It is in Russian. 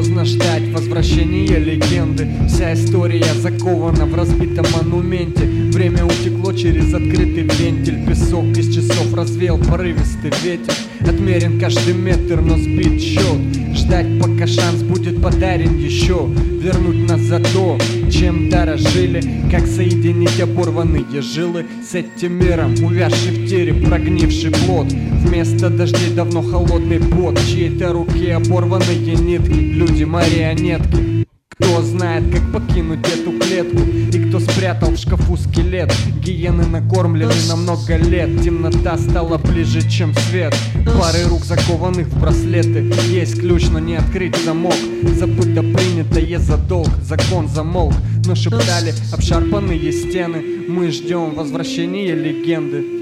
поздно ждать возвращения легенды. Вся история закована в разбитом монументе. Время утекло через открытый вентиль. Песок из часов развеял порывистый ветер. Отмерен каждый метр, но сбит счет. Ждать, пока шанс будет подарен еще. Вернуть нас за то, чем дорожили. Как соединить оборванные жилы с этим миром, увязший в тере прогнивший плод. Вместо дождей давно холодный пот. В чьей-то руке оборванные нитки. Люди-марионетки. Кто знает, как покинуть эту клетку, и кто спрятал в шкафу скелет. Гиены накормлены на много лет. Темнота стала ближе, чем свет. Пары рук, закованных в браслеты. Есть ключ, но не открыть замок. Забыто принятое за долг. Закон замолк, но шептали обшарпанные стены. Мы ждем возвращения легенды.